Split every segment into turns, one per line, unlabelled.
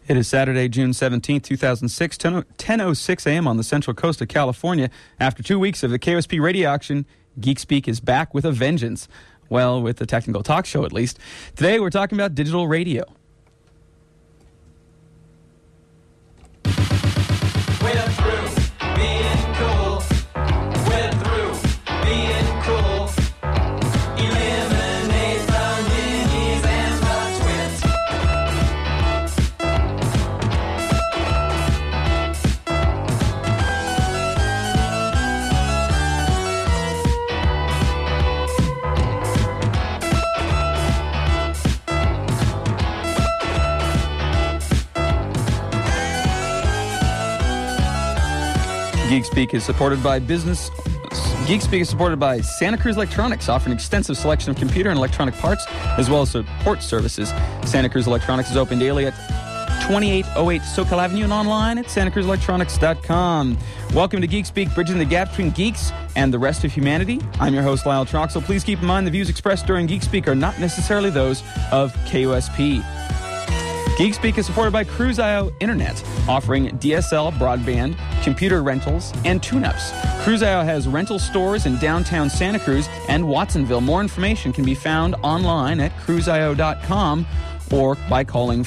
It is Saturday, June 17th, 2006, 10:06 a.m. on the central coast of California. After 2 weeks of the KOSP radio auction, Geek Speak is back with a vengeance. Well, with the technical talk show, at least. Today, we're talking about digital radio.
We're through being cool. We're through being cool. Eliminate the minis and the twins.
Geek Speak is supported by Santa Cruz Electronics, offering an extensive selection of computer and electronic parts, as well as support services. Santa Cruz Electronics is open daily at 2808 SoCal Avenue and online at santacruzelectronics.com. Welcome to Geek Speak, bridging the gap between geeks and the rest of humanity. I'm your host, Lyle Troxel. Please keep in mind the views expressed during Geek Speak are not necessarily those of KOSP. Geek Speak is supported by Cruise.io Internet, offering DSL, broadband, computer rentals, and tune-ups. Cruise.io has rental stores in downtown Santa Cruz and Watsonville. More information can be found online at cruiseio.com or by calling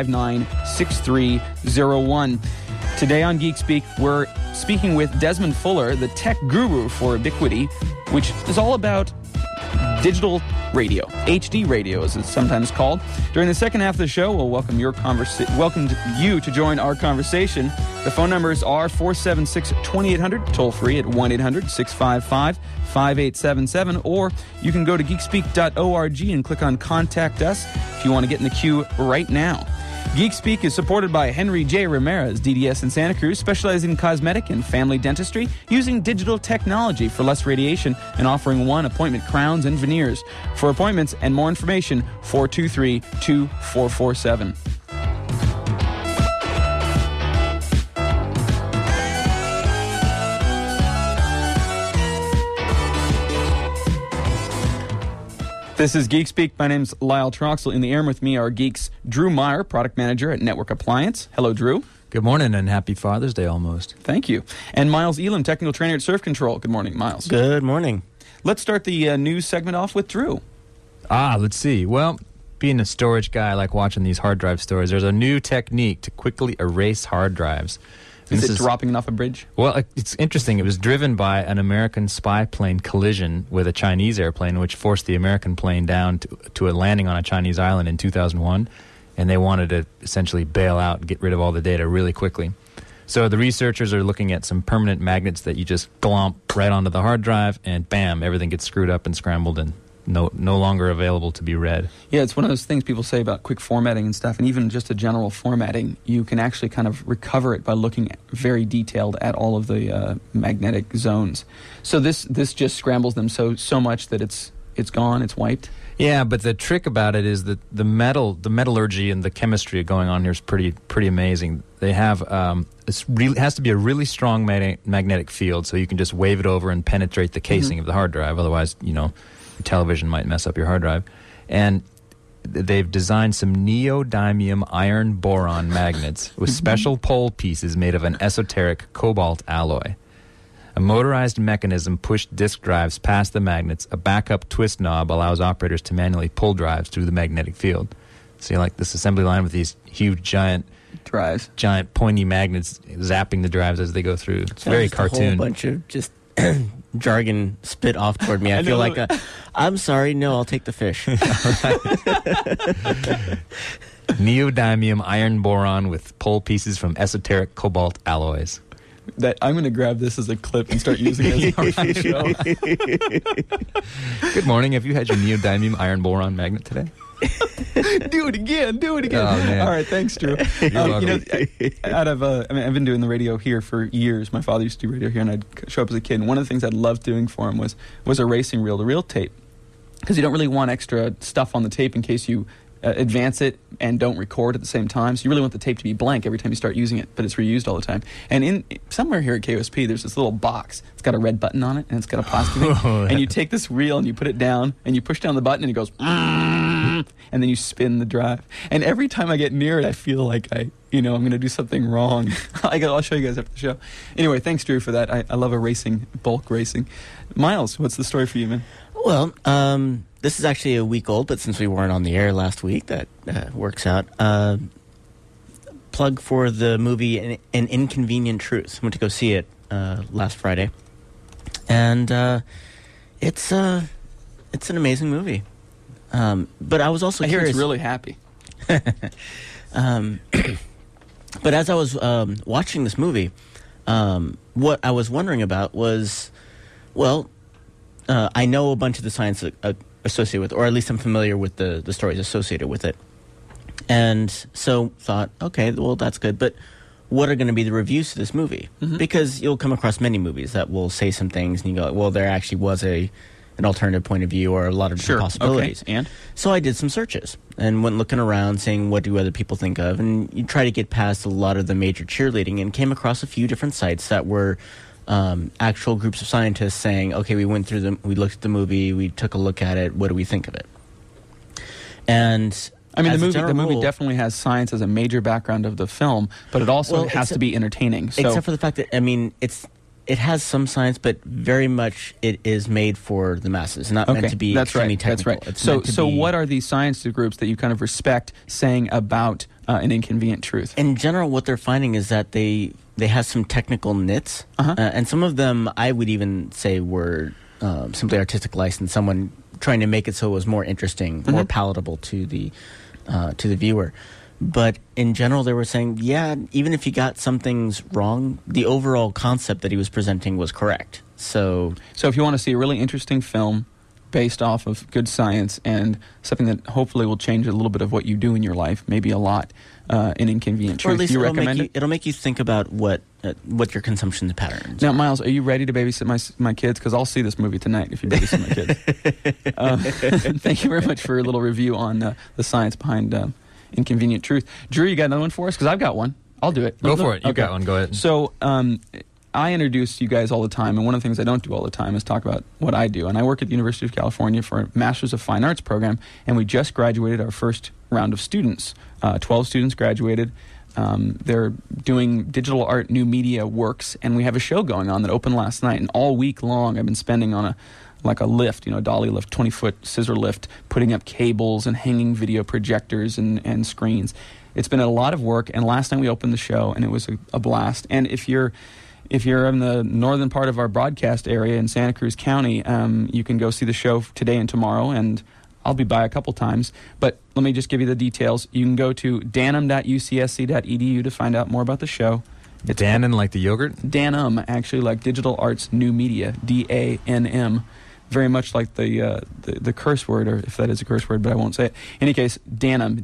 459-6301. Today on Geek Speak, we're speaking with Desmond Fuller, the tech guru for Ubiquiti, which is all about digital radio, HD radio as it's sometimes called. During the second half of the show, we'll welcome you to join our conversation. The phone numbers are 476-2800, toll free at 1-800-655-5877, or you can go to geekspeak.org and click on Contact Us if you want to get in the queue right now. Geek Speak is supported by Henry J. Ramirez, DDS in Santa Cruz, specializing in cosmetic and family dentistry, using digital technology for less radiation and offering one-appointment crowns and veneers. For appointments and more information, 423-2447. This is Geek Speak. My name's Lyle Troxel. In the air with me are geeks Drew Meyer, product manager at Network Appliance. Hello, Drew.
Good morning and happy Father's Day almost.
Thank you. And Miles Elam, technical trainer at Surf Control. Good morning, Miles.
Good morning.
Let's start the news segment off with Drew.
Let's see. Well, being a storage guy, I like watching these hard drive stories. There's a new technique to quickly erase hard drives.
Is it dropping it off a bridge?
Well, it's interesting. It was driven by an American spy plane collision with a Chinese airplane, which forced the American plane down to a landing on a Chinese island in 2001, and they wanted to essentially bail out and get rid of all the data really quickly. So the researchers are looking at some permanent magnets that you just glomp right onto the hard drive, and bam, everything gets screwed up and scrambled and no longer available to be read.
Yeah, it's one of those things people say about quick formatting and stuff, and even just a general formatting, you can actually kind of recover it by looking very detailed at all of the magnetic zones. So this just scrambles them so much that it's gone, it's wiped.
Yeah, but the trick about it is that the metallurgy and the chemistry going on here is pretty amazing. They have it has to be a really strong magnetic field, so you can just wave it over and penetrate the casing of the hard drive. Otherwise, your television might mess up your hard drive. And they've designed some neodymium iron boron magnets with special pole pieces made of an esoteric cobalt alloy. A motorized mechanism pushed disk drives past the magnets. A backup twist knob allows operators to manually pull drives through the magnetic field. So you like this assembly line with these huge giant pointy magnets zapping the drives as they go through. It's very cartoon.
A whole bunch of just jargon spit off toward me. I feel like I'm sorry, no, I'll take the fish.
Neodymium iron boron with pole pieces from esoteric cobalt alloys.
I'm going to grab this as a clip and start using it on our show.
Good morning. Have you had your neodymium iron boron magnet today?
Do it again.
Oh, man.
All right, thanks, Drew. I've been doing the radio here for years. My father used to do radio here, and I'd show up as a kid. And one of the things I'd loved doing for him was a racing reel-to-reel tape, because you don't really want extra stuff on the tape in case you advance it and don't record at the same time. So you really want the tape to be blank every time you start using it, but it's reused all the time. And somewhere here at KOSP, there's this little box. It's got a red button on it, and it's got a plastic thing. And you take this reel and you put it down, and you push down the button, and it goes, and then you spin the drive. And every time I get near it, I feel like I'm going to do something wrong. I'll show you guys after the show. Anyway, thanks, Drew, for that. I love bulk racing. Miles, what's the story for you, man?
Well, this is actually a week old, but since we weren't on the air last week, that works out. Plug for the movie An Inconvenient Truth. I went to go see it last Friday, and it's an amazing movie. But I was also
I hear
curious.
it's really happy.
But as I was watching this movie, what I was wondering about was, I know a bunch of the science associated with, or at least I'm familiar with the stories associated with it. And so thought, okay, well, that's good. But what are going to be the reviews to this movie? Mm-hmm. Because you'll come across many movies that will say some things and you go, well, there actually was an alternative point of view or a lot of different possibilities.
Okay. And?
So I did some searches and went looking around saying, what do other people think of? And you try to get past a lot of the major cheerleading and came across a few different sites that were actual groups of scientists saying, okay, we went through we looked at the movie, we took a look at it, what do we think of it? And
I mean, the movie definitely has science as a major background of the film, but it also has to be entertaining. So.
Except for the fact that, I mean, it has some science, but very much it is made for the masses, not meant to be extremely technical.
That's right. So what are these science groups that you kind of respect saying about An Inconvenient Truth?
In general, what they're finding is that they have some technical nits, and some of them I would even say were simply artistic license, someone trying to make it so it was more interesting, more palatable to the viewer. But in general, they were saying, yeah, even if you got some things wrong, the overall concept that he was presenting was correct. So
if you want to see a really interesting film based off of good science and something that hopefully will change a little bit of what you do in your life, maybe a lot, An Inconvenient Truth,
or at least
you recommend it?
It'll make you think about what your consumption patterns.
Now, Miles, are you ready to babysit my kids? Because I'll see this movie tonight if you babysit my kids. Thank you very much for a little review on the science behind Inconvenient Truth. Drew, you got another one for us? Because I've got one. I'll do it.
Go for it. You've got one. Go ahead.
So I introduce you guys all the time, and one of the things I don't do all the time is talk about what I do. And I work at the University of California for a Masters of Fine Arts program, and we just graduated our first round of students. 12 students graduated. They're doing digital art, new media works, and we have a show going on that opened last night. And all week long, I've been spending on a lift, a dolly lift, 20-foot scissor lift, putting up cables and hanging video projectors and screens. It's been a lot of work, and last night we opened the show, and it was a blast. And if you're in the northern part of our broadcast area in Santa Cruz County, you can go see the show today and tomorrow, and I'll be by a couple times. But let me just give you the details. You can go to danum.ucsc.edu to find out more about the show.
It's Danum, like the yogurt?
Danum, actually, like Digital Arts New Media, DANM. Very much like the curse word, or if that is a curse word, but I won't say it. In any case, Danum,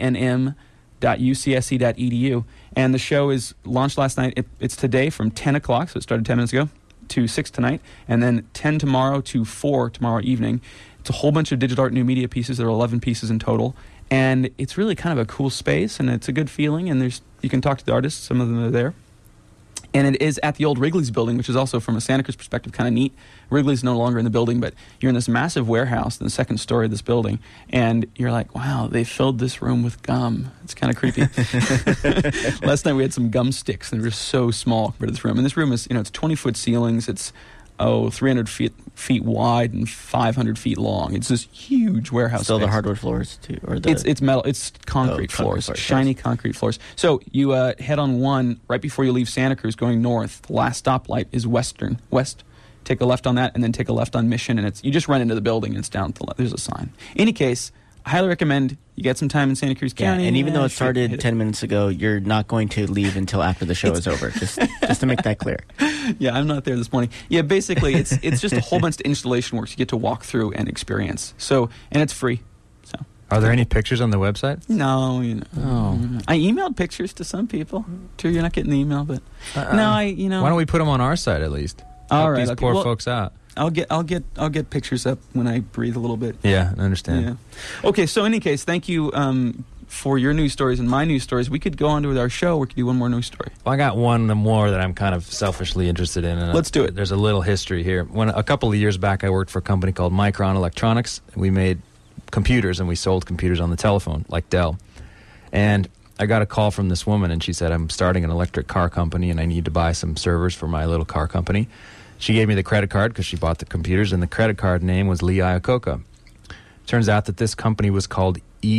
DANM.ucsc.edu. And the show is launched last night. It's today from 10 o'clock, so it started 10 minutes ago, to 6 tonight, and then 10 tomorrow to 4 tomorrow evening. It's a whole bunch of digital art new media pieces. There are 11 pieces in total. And it's really kind of a cool space, and it's a good feeling, and you can talk to the artists. Some of them are there. And it is at the old Wrigley's building, which is also, from a Santa Cruz perspective, kind of neat. Wrigley's no longer in the building, but you're in this massive warehouse in the second story of this building, and you're like, wow, they filled this room with gum. It's kind of creepy. Last night we had some gum sticks, and they were so small compared to this room. And this room is, it's 20-foot ceilings. It's 300 feet wide and 500 feet long. It's this huge warehouse.
Still
space.
The hardwood floors too, or
it's metal. It's concrete floors, shiny concrete floors. So you head on one right before you leave Santa Cruz, going north. The last stoplight is west. Take a left on that, and then take a left on Mission, and you just run into the building, and it's down to the left. There's a sign. In any case, I highly recommend you get some time in Santa Cruz County.
And even though it started 10 minutes ago, you're not going to leave until after the show is over. Just to make that clear.
Yeah, I'm not there this morning. Yeah, basically, it's just a whole bunch of installation works you get to walk through and experience. So, and it's free. So,
are there any pictures on the website?
No, I emailed pictures to some people. True, you're not getting the email, but no,
Why don't we put them on our site at least?
All
Help
right,
these poor folks out.
I'll get pictures up when I breathe a little bit.
Yeah, I understand.
Yeah. Okay, so in any case, thank you for your news stories and my news stories. We could go on with our show. We could do one more news story.
Well, I got one more that I'm kind of selfishly interested in. And
Let's do it.
There's a little history here. When a couple of years back, I worked for a company called Micron Electronics. We made computers, and we sold computers on the telephone, like Dell. And I got a call from this woman, and she said, I'm starting an electric car company, and I need to buy some servers for my little car company. She gave me the credit card because she bought the computers, and the credit card name was Lee Iacocca. Turns out that this company was called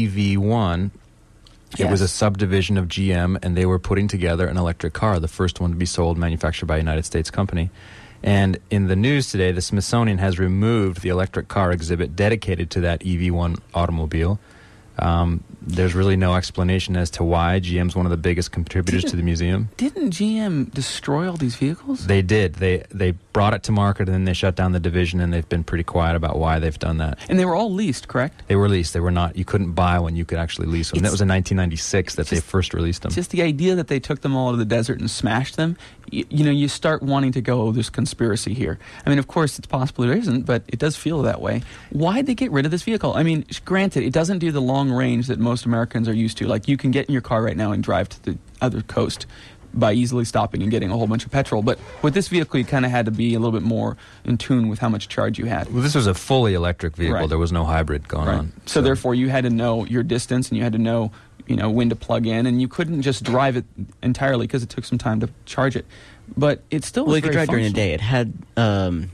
EV1. It was a subdivision of GM, and they were putting together an electric car, the first one to be sold, manufactured by a United States company. And in the news today, the Smithsonian has removed the electric car exhibit dedicated to that EV1 automobile. There's really no explanation as to why. GM's one of the biggest contributors to the museum.
Didn't GM destroy all these vehicles?
They did. They brought it to market, and then they shut down the division, and they've been pretty quiet about why they've done that.
And they were all leased, correct?
They were leased. They were not. You couldn't buy one. You could actually lease one. And that was in 1996 that they first released them.
Just the idea that they took them all to the desert and smashed them, you start wanting to go, oh, there's conspiracy here. I mean, of course, it's possible there isn't, but it does feel that way. Why'd they get rid of this vehicle? I mean, granted, it doesn't do the long range that most Americans are used to. Like, you can get in your car right now and drive to the other coast by easily stopping and getting a whole bunch of petrol. But with this vehicle, you kind of had to be a little bit more in tune with how much charge you had.
Well, this was a fully electric vehicle.
Right.
There was no hybrid going on.
So therefore, you had to know your distance, and you had to know, when to plug in, and you couldn't just drive it entirely because it took some time to charge it. But it still was
you could
very
drive during the
functional.
day. It had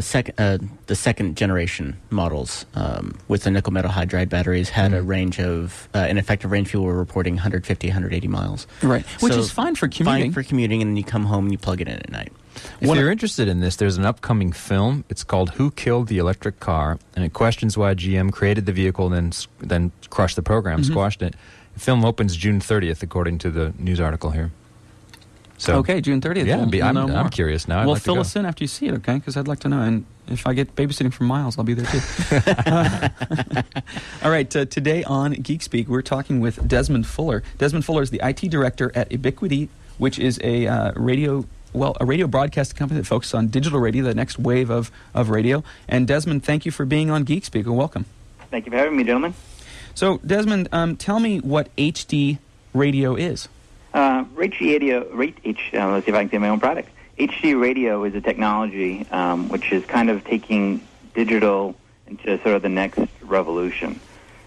the second generation models with the nickel metal hydride batteries had a range of an effective range. People were reporting 150, 180 miles.
Right, which
So
is fine for commuting.
Fine for commuting, and then you come home and you plug it in at night.
If you're interested in this, there's an upcoming film. It's called Who Killed the Electric Car? And it questions why GM created the vehicle and then crushed the program, squashed it. The film opens June 30th, according to the news article here. So,
Okay, June 30th.
Yeah,
we'll know more.
I'm curious now. I'd
Well,
like to
fill
go.
us in after you see it, okay? Because I'd like to know. And if I get babysitting from Miles, I'll be there too. All right, today on Geek Speak, we're talking with Desmond Fuller. Desmond Fuller is the IT director at Ubiquity, which is a radio broadcast company that focuses on digital radio, the next wave of radio. And Desmond, thank you for being on Geek Speak, and welcome.
Thank you for having me, gentlemen.
So, Desmond, tell me what HD radio is.
Let's see if I can say my own product. HD radio is a technology which is kind of taking digital into sort of the next revolution.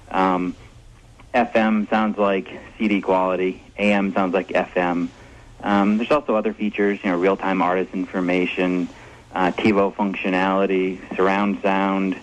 FM sounds like CD quality. AM sounds like FM. There's also other features, real-time artist information, TiVo functionality, surround sound,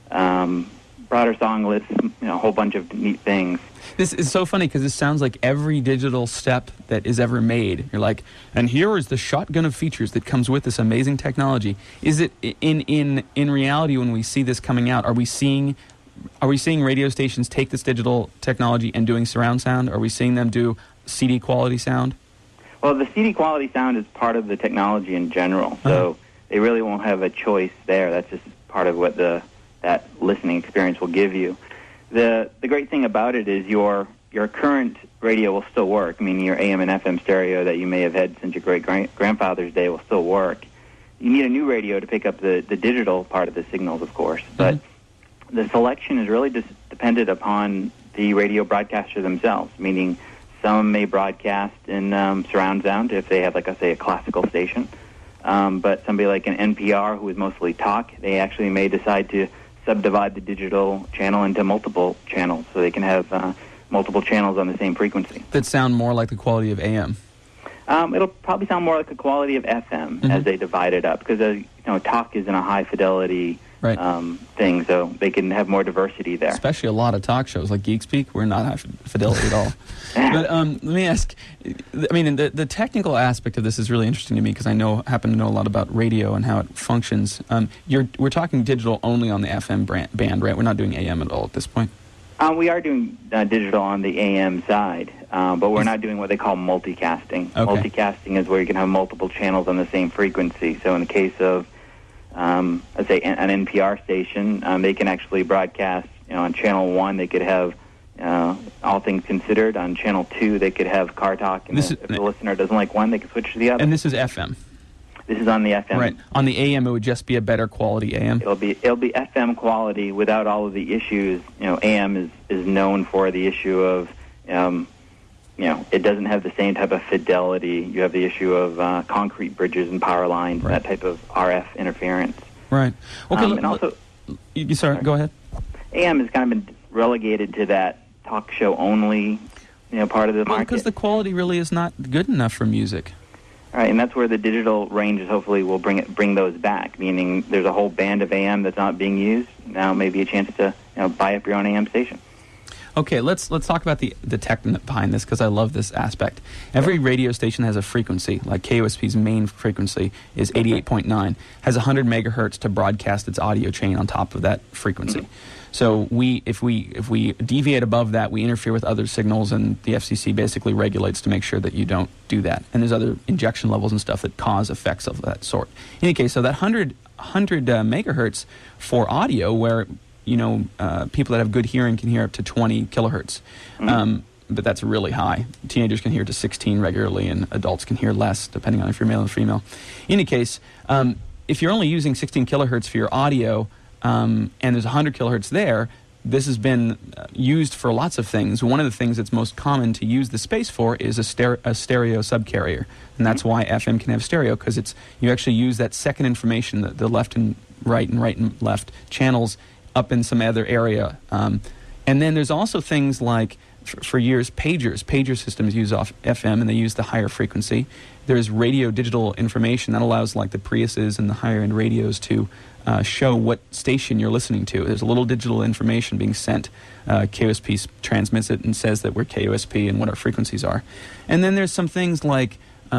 broader song lists, a whole bunch of neat things.
This is so funny because this sounds like every digital step that is ever made. You're like, and here is the shotgun of features that comes with this amazing technology. Is it in reality when we see this coming out? Are we seeing radio stations take this digital technology and doing surround sound? Are we seeing them do CD quality sound?
Well, the CD quality sound is part of the technology in general, so they really won't have a choice there. That's just part of what that listening experience will give you. The great thing about it is your current radio will still work. I mean, your AM and FM stereo that you may have had since your great-grandfather's day will still work. You need a new radio to pick up the digital part of the signals, of course. But the selection is really just dependent upon the radio broadcaster themselves, meaning some may broadcast in surround sound if they have, a classical station. But somebody like an NPR, who is mostly talk, they actually may decide to subdivide the digital channel into multiple channels so they can have multiple channels on the same frequency.
That sound more like the quality of AM.
It'll probably sound more like the quality of FM as they divide it up because talk is in a high fidelity thing, so they can have more diversity there.
Especially a lot of talk shows like Geek Speak, we're not high fidelity at all. But let me ask, I mean, the technical aspect of this is really interesting to me because I happen to know a lot about radio and how it functions. We're talking digital only on the FM band, right? We're not doing AM at all at this point.
We are doing digital on the AM side, but we're not doing what they call multicasting.
Okay.
Multicasting is where you can have multiple channels on the same frequency. So in the case of, let's say, an NPR station, they can actually broadcast, on Channel 1, they could have All Things Considered. On Channel 2, they could have Car Talk. And if the listener doesn't like one, they can switch to the other.
And this is FM.
This is on the FM.
Right. On the AM, it would just be a better quality AM.
It'll be FM quality without all of the issues. AM is known for the issue of, it doesn't have the same type of fidelity. You have the issue of concrete bridges and power lines, that type of RF interference.
Right. Okay.
And also,
sorry, go ahead.
AM has kind of been relegated to that talk show only, part of the market.
Because the quality really is not good enough for music.
All right, and that's where the digital ranges hopefully will bring those back. Meaning, there's a whole band of AM that's not being used. Now, maybe a chance to buy up your own AM station.
Okay, let's talk about the tech behind this, because I love this aspect. Every radio station has a frequency, like KUSP's main frequency is 88.9, has 100 megahertz to broadcast its audio chain on top of that frequency. Mm-hmm. So if we deviate above that, we interfere with other signals, and the FCC basically regulates to make sure that you don't do that. And there's other injection levels and stuff that cause effects of that sort. In any case, so that 100 megahertz for audio, where people that have good hearing can hear up to 20 kilohertz. Mm-hmm. But that's really high. Teenagers can hear to 16 regularly, and adults can hear less, depending on if you're male or female. In any case, if you're only using 16 kilohertz for your audio, and there's 100 kilohertz there, this has been used for lots of things. One of the things that's most common to use the space for is a stereo subcarrier. And that's why FM can have stereo, because you actually use that second information, the left and right and left channels, up in some other area. And then there's also things like, for years, pagers. Pager systems use off FM, and they use the higher frequency. There's radio digital information that allows, like, the Priuses and the higher-end radios to show what station you're listening to. There's a little digital information being sent. KUSP transmits it and says that we're KUSP and what our frequencies are. And then there's some things like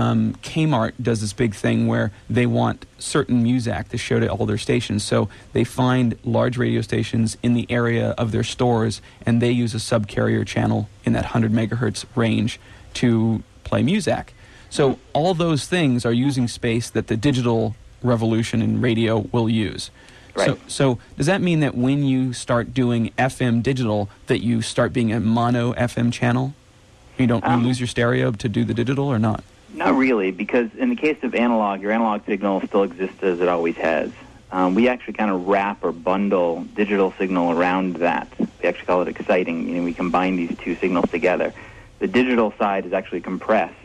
Kmart does this big thing where they want certain music to show to all their stations. So they find large radio stations in the area of their stores, and they use a subcarrier channel in that 100 megahertz range to play music. So all those things are using space that the digital revolution in radio will use.
Right.
So does that mean that when you start doing FM digital, that you start being a mono FM channel? You lose your stereo to do the digital, or not?
Not really, because in the case of analog, your analog signal still exists as it always has. We actually kind of wrap or bundle digital signal around that. We actually call it exciting. We combine these two signals together. The digital side is actually compressed.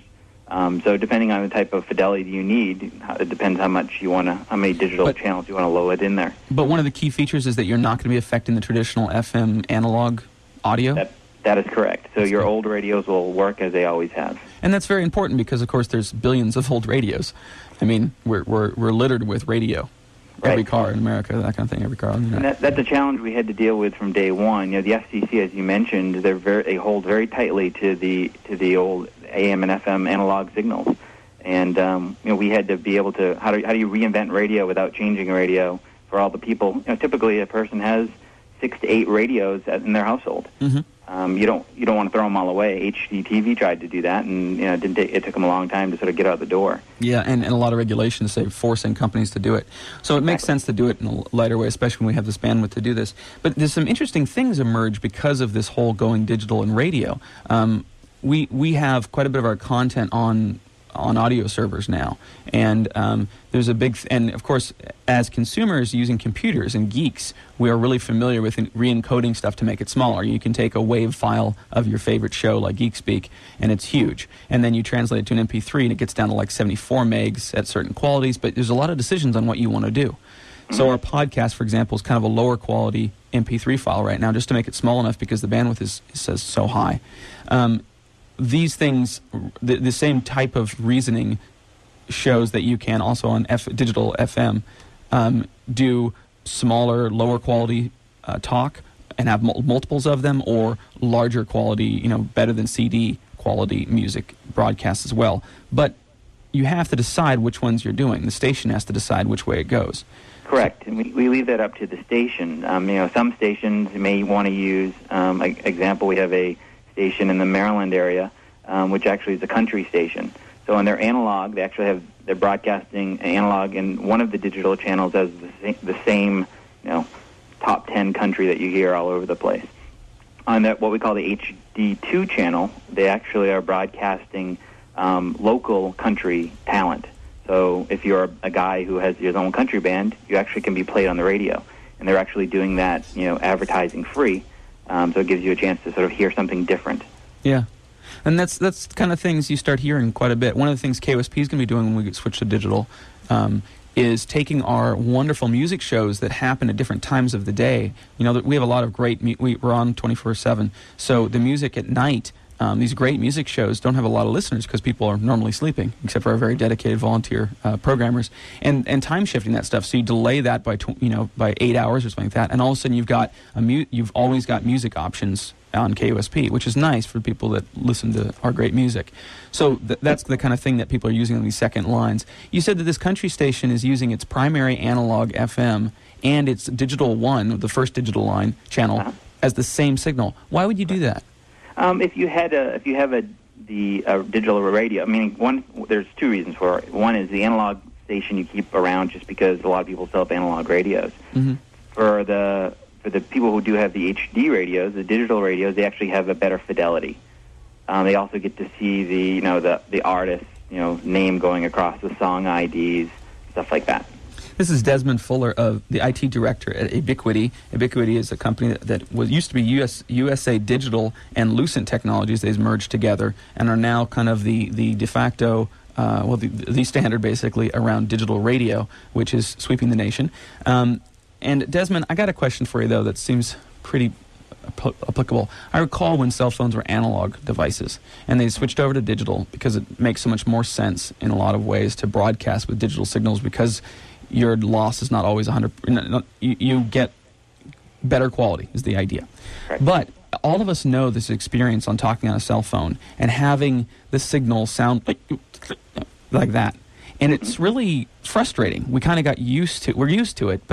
So depending on the type of fidelity you need, it depends how many digital channels you want to load in there.
But one of the key features is that you're not going to be affecting the traditional FM analog audio?
That is correct. So your old radios will work as they always have.
And that's very important because, of course, there's billions of old radios. I mean, we're littered with radio.
Right.
Every car in America, that kind of thing, every car.
And that's a challenge we had to deal with from day one. The FCC, as you mentioned, they hold very tightly to the old AM and FM analog signals. And we had to be able to how do you reinvent radio without changing radio for all the people? Typically a person has 6 to 8 radios in their household.
Mm-hmm.
You don't want to throw them all away. HDTV tried to do that, and it took them a long time to sort of get out the door.
Yeah, and a lot of regulations say forcing companies to do it. So it makes sense to do it in a lighter way, especially when we have this bandwidth to do this. But there's some interesting things emerge because of this whole going digital and radio. We have quite a bit of our content on audio servers now, and there's a big and of course, as consumers using computers and geeks, we are really familiar with re-encoding stuff to make it smaller. You can take a WAV file of your favorite show like GeekSpeak, and it's huge, and then you translate it to an MP3 and it gets down to like 74 megs at certain qualities, but there's a lot of decisions on what you want to do. So our podcast, for example, is kind of a lower quality MP3 file right now, just to make it small enough because the bandwidth is so high. These things, the same type of reasoning shows that you can also on digital FM do smaller, lower quality talk and have multiples of them, or larger quality, better than CD quality music broadcasts as well. But you have to decide which ones you're doing. The station has to decide which way it goes.
Correct, and we leave that up to the station. Some stations may want to use, example, we have a station in the Maryland area, which actually is a country station. So on their analog, they're broadcasting analog in one of the digital channels as the same, top 10 country that you hear all over the place. On that, what we call the HD2 channel, they actually are broadcasting local country talent. So if you're a guy who has his own country band, you actually can be played on the radio. And they're actually doing that, advertising free. So it gives you a chance to sort of hear something different.
Yeah. And that's kind of things you start hearing quite a bit. One of the things KOSP is going to be doing when we switch to digital is taking our wonderful music shows that happen at different times of the day. We have a lot of great we're on 24/7. So the music at night, these great music shows don't have a lot of listeners because people are normally sleeping, except for our very dedicated volunteer programmers. And time shifting that stuff, so you delay that by by 8 hours or something like that, and all of a sudden you've always got music options on KOSP, which is nice for people that listen to our great music. So that's the kind of thing that people are using on these second lines. You said that this country station is using its primary analog FM and its digital one, the first digital line channel, as the same signal. Why would you do that?
If you have the digital radio, there's two reasons for it. One is the analog station you keep around just because a lot of people still have analog radios.
Mm-hmm.
For the people who do have the HD radios, the digital radios, they actually have a better fidelity. They also get to see the artist's name going across the song IDs, stuff like that.
This is Desmond Fuller, of the IT director at Ubiquity. Ubiquity is a company that used to be USA Digital and Lucent Technologies. They've merged together and are now kind of the de facto, the standard basically around digital radio, which is sweeping the nation. And Desmond, I got a question for you, though, that seems pretty applicable. I recall when cell phones were analog devices, and they switched over to digital because it makes so much more sense in a lot of ways to broadcast with digital signals because your loss is not always 100%. You get better quality is the idea.
Correct.
But all of us know this experience on talking on a cell phone and having the signal sound like that. And it's really frustrating. We kind of we're used to it, but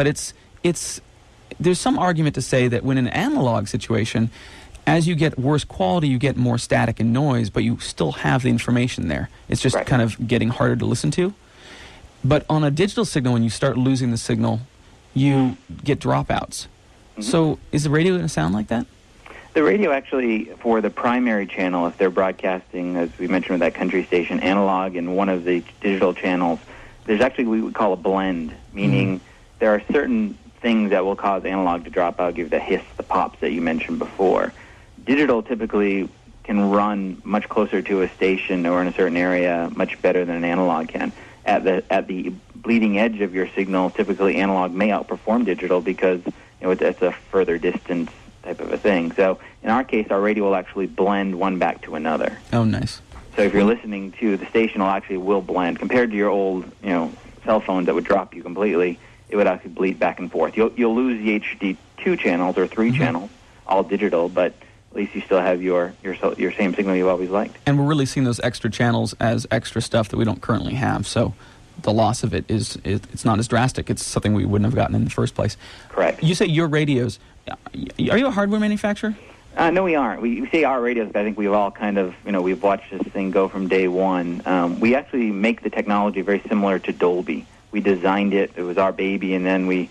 there's some argument to say that when in an analog situation, as you get worse quality, you get more static and noise, but you still have the information there. It's just kind of getting harder to listen to. But on a digital signal, when you start losing the signal, you get dropouts. Mm-hmm. So is the radio going to sound like that?
The radio actually, for the primary channel, if they're broadcasting, as we mentioned with that country station, analog and one of the digital channels, there's actually what we would call a blend, meaning there are certain things that will cause analog to drop out, give the hiss, the pops that you mentioned before. Digital typically can run much closer to a station or in a certain area much better than an analog can. At the bleeding edge of your signal, typically analog may outperform digital because it's a further distance type of a thing. So in our case, our radio will actually blend one back to another.
Oh, nice.
So if you're listening to the station, will blend. Compared to your old, cell phones that would drop you completely, it would actually bleed back and forth. You'll lose the HD 2 channels or 3 channels, all digital, but at least you still have your same signal you've always liked.
And we're really seeing those extra channels as extra stuff that we don't currently have. So the loss of it it's not as drastic. It's something we wouldn't have gotten in the first place.
Correct.
You say your radios. Are you a hardware manufacturer?
No, we aren't. We say our radios, but I think we've all kind of, we've watched this thing go from day one. We actually make the technology very similar to Dolby. We designed it. It was our baby, and then we,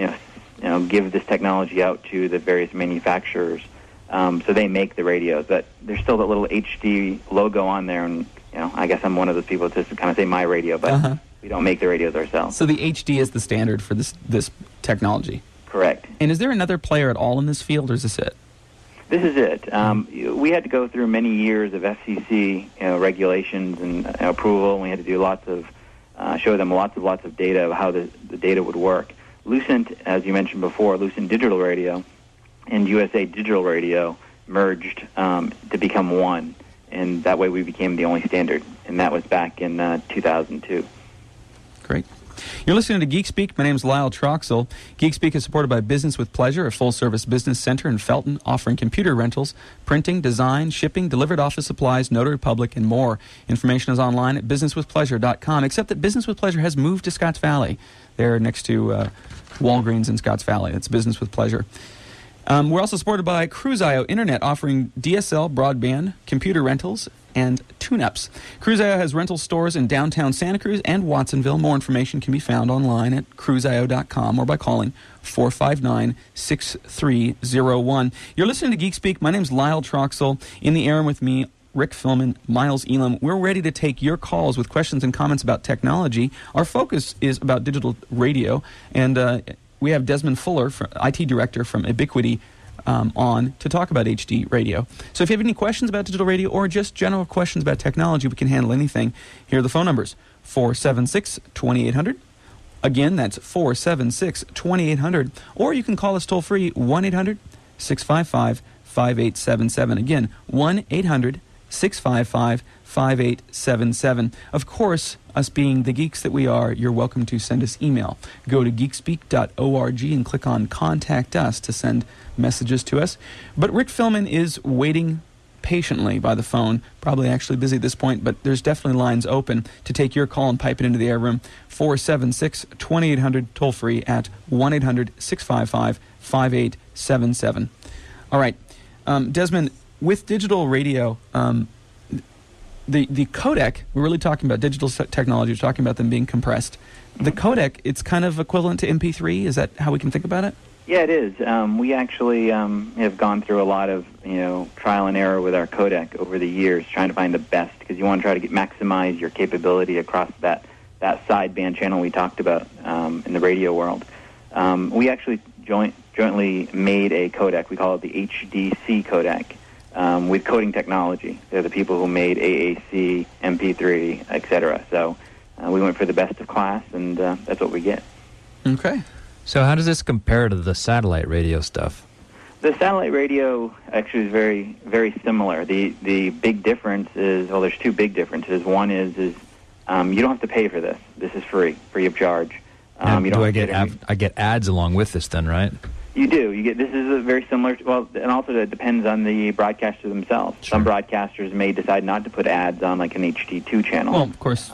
give this technology out to the various manufacturers. So they make the radios, but there's still that little HD logo on there, and I guess I'm one of those people that just kind of say my radio, but we don't make the radios ourselves.
So the HD is the standard for this technology.
Correct.
And is there another player at all in this field, or is this it?
This is it. We had to go through many years of FCC regulations and approval, and we had to do lots of show them lots of data of how the data would work. Lucent, as you mentioned before, Lucent Digital Radio and USA Digital Radio merged to become one, and that way we became the only standard, and that was back in 2002.
Great. You're listening to Geek Speak. My name is Lyle Troxell. Geek Speak is supported by Business with Pleasure, a full-service business center in Felton, offering computer rentals, printing, design, shipping, delivered office supplies, Notary Public, and more. Information is online at businesswithpleasure.com, except that Business with Pleasure has moved to Scotts Valley. They're next to Walgreens in Scotts Valley. It's Business with Pleasure. We're also supported by Cruise.io Internet, offering DSL, broadband, computer rentals, and tune-ups. Cruise.io has rental stores in downtown Santa Cruz and Watsonville. More information can be found online at cruise.io.com or by calling 459-6301. You're listening to Geek Speak. My name's Lyle Troxell. In the air with me Rick Philman, Miles Elam. We're ready to take your calls with questions and comments about technology. Our focus is about digital radio, and we have Desmond Fuller, IT Director from Ubiquity, on to talk about HD radio. So if you have any questions about digital radio or just general questions about technology, we can handle anything. Here are the phone numbers: 476-2800. Again, that's 476-2800. Or you can call us toll-free, 1-800-655-5877. Again, 1-800-655-5877. Of course, us being the geeks that we are, you're welcome to send us email. Go to geekspeak.org and click on Contact Us to send messages to us. But Rick Philman is waiting patiently by the phone, probably actually busy at this point, but there's definitely lines open to take your call and pipe it into the air room. 476-2800, toll free at 1-800-655-5877. All right, Desmond, with digital radio, the codec, we're really talking about digital technology, we're talking about them being compressed. The codec, it's kind of equivalent to MP3, is that how we can think about it?
Yeah, it is. We actually have gone through a lot of trial and error with our codec over the years, trying to find the best, because you want to try to maximize your capability across that sideband channel we talked about in the radio world. We actually jointly made a codec. We call it the HDC codec with Coding Technology. They're the people who made AAC, MP3, etc. So we went for the best of class, and that's what we get.
Okay.
So how does this compare to the satellite radio stuff?
The satellite radio actually is very, very similar. The big difference is, well, there's two big differences. One is you don't have to pay for this. This is free of charge.
I get ads along with this then, right?
You do. This is a very similar. Well, and also it depends on the broadcaster themselves.
Sure.
Some broadcasters may decide not to put ads on like an HD2 channel.
Well, of course,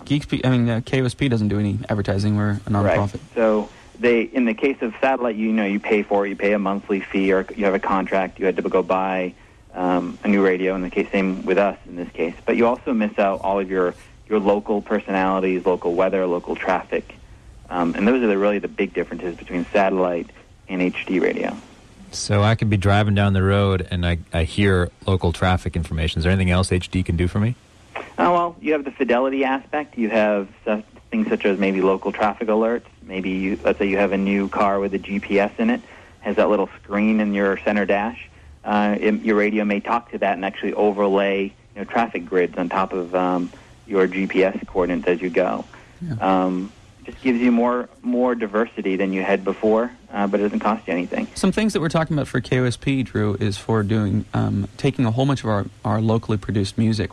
KOSP doesn't do any advertising. We're a nonprofit.
Right. So in the case of satellite, you pay for it. You pay a monthly fee, or you have a contract. You had to go buy a new radio. In the case, same with us in this case. But you also miss out all of your local personalities, local weather, local traffic, and those are really the big differences between satellite and HD radio.
So I could be driving down the road and I hear local traffic information. Is there anything else HD can do for me?
Well, you have the fidelity aspect. You have things such as maybe local traffic alerts. Maybe let's say you have a new car with a GPS in it, has that little screen in your center dash. Your radio may talk to that and actually overlay traffic grids on top of your GPS coordinates as you go. Yeah. Just gives you more diversity than you had before, but it doesn't cost you anything.
Some things that we're talking about for KOSP, Drew, is for doing taking a whole bunch of our locally produced music.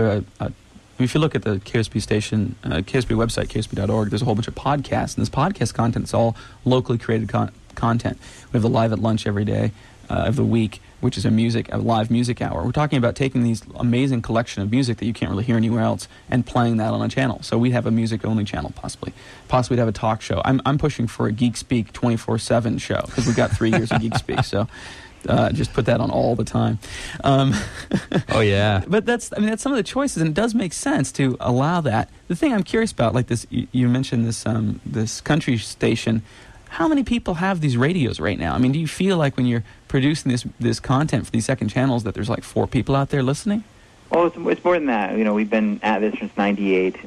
If you look at the KOSP station, KOSP website, KOSP.org, there's a whole bunch of podcasts, and this podcast content is all locally created content. We have the Live at Lunch every day of the week, which is a live music hour. We're talking about taking these amazing collection of music that you can't really hear anywhere else and playing that on a channel. So we have a music-only channel, possibly. Possibly we'd have a talk show. I'm pushing for a Geek Speak 24/7 show, because we've got 3 years of Geek Speak, so just put that on all the time.
Oh, yeah.
But that's some of the choices, and it does make sense to allow that. The thing I'm curious about, like this, you mentioned this country station. How many people have these radios right now? I mean, do you feel like when you're producing this content for these second channels that there's like 4 people out there listening?
Well, it's more than that. We've been at this since '98.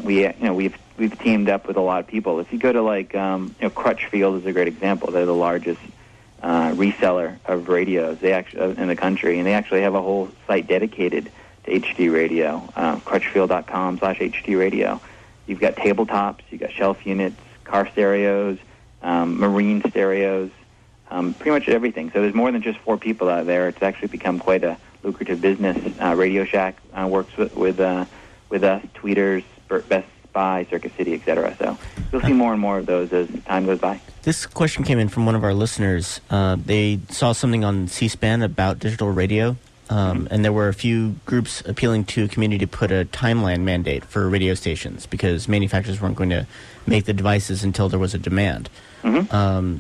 We've teamed up with a lot of people. If you go to Crutchfield is a great example. They're the largest reseller of radios in the country, and they actually have a whole site dedicated to HD radio. Crutchfield.com/HD radio. You've got tabletops, you've got shelf units, car stereos, marine stereos, pretty much everything. So there's more than just 4 people out there. It's actually become quite a lucrative business. Radio Shack works with us, Tweeters, Best Buy, Circuit City, etc. So you'll see more and more of those as time goes by.
This question came in from one of our listeners. They saw something on C-SPAN about digital radio, and there were a few groups appealing to a community to put a timeline mandate for radio stations because manufacturers weren't going to make the devices until there was a demand. Mm-hmm.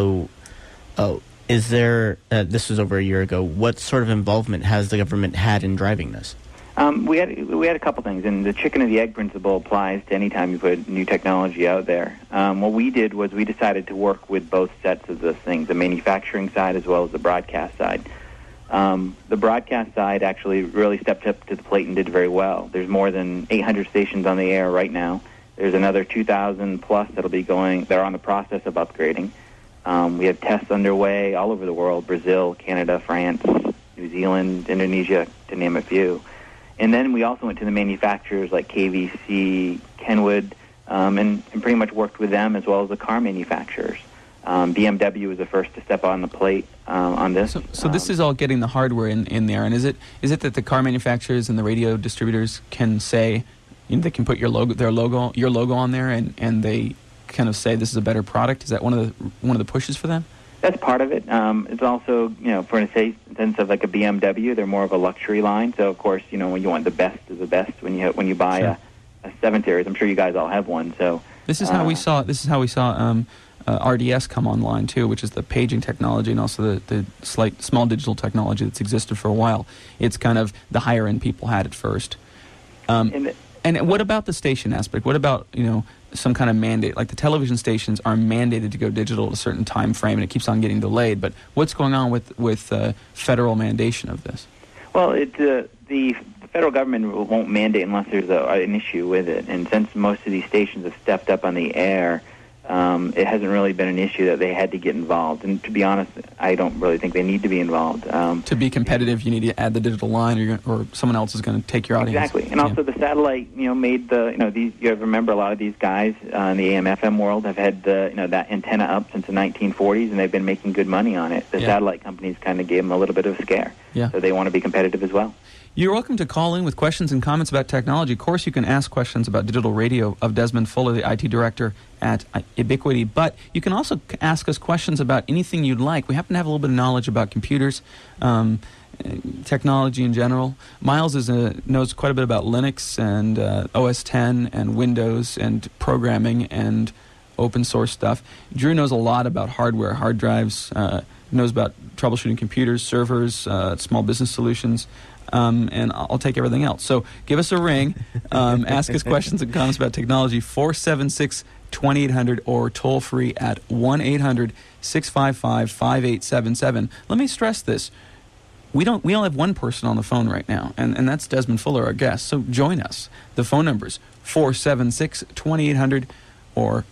Is there, this was over a year ago, what sort of involvement has the government had in driving this?
We had a couple things, and the chicken and the egg principle applies to any time you put new technology out there. What we did was we decided to work with both sets of those things, the manufacturing side as well as the broadcast side. The broadcast side actually really stepped up to the plate and did very well. There's more than 800 stations on the air right now. There's another 2,000 plus that'll be going. They're on the process of upgrading. We have tests underway all over the world: Brazil, Canada, France, New Zealand, Indonesia, to name a few. And then we also went to the manufacturers like KVC, Kenwood, and pretty much worked with them as well as the car manufacturers. BMW was the first to step on the plate on this.
So this is all getting the hardware in there, and is it that the car manufacturers and the radio distributors can say, they can put your logo on there, and they kind of say this is a better product? Is that one of the pushes for them?
That's part of it. It's also, for instance of like a BMW, they're more of a luxury line. So of course, when you want the best of the best, when you buy
Sure.
a 7 Series, I'm sure you guys all have one. So
This is how we saw RDS come online too, which is the paging technology and also the small digital technology that's existed for a while. It's kind of the higher end people had it first. And what about the station aspect? What about some kind of mandate? Like the television stations are mandated to go digital at a certain time frame, and it keeps on getting delayed. But what's going on with federal mandation of this?
Well, the federal government won't mandate unless there's an issue with it. And since most of these stations have stepped up on the air, it hasn't really been an issue that they had to get involved. And to be honest, I don't really think they need to be involved.
To be competitive, you need to add the digital line, or someone else is going to take your audience.
Exactly. And also the satellite, made these. You have to remember, a lot of these guys in the AM/FM world have had that antenna up since the 1940s, and they've been making good money on it. The satellite companies kind of gave them a little bit of a scare.
Yeah.
So they want to be competitive as well.
You're welcome to call in with questions and comments about technology. Of course, you can ask questions about digital radio of Desmond Fuller, the IT director at Ubiquity, but you can also ask us questions about anything you'd like. We happen to have a little bit of knowledge about computers, technology in general. Miles knows quite a bit about Linux and OS X and Windows and programming and open source stuff. Drew knows a lot about hardware, hard drives, knows about troubleshooting computers, servers, small business solutions. And I'll take everything else. So give us a ring, ask us questions and comments about technology, 476-2800, or toll free at 1-800-655-5877. Let me stress this. We only have one person on the phone right now, and that's Desmond Fuller, our guest. So join us. The phone number's 476-2800 or